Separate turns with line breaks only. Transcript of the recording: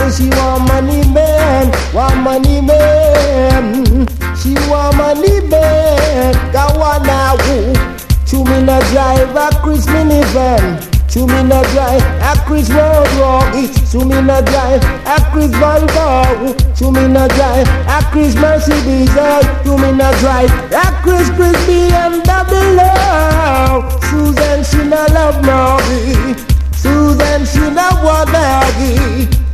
say she want money man, she want money man, kawana woo. Chumina drive a Chris minivan, Chumina drive a Chris road rocky, Chumina drive a Chris Volvo, Chumina drive a Chris Mercedes, Chumina drive a Chris BMW. Susan she no love Morgie, Susan she no want Maggie.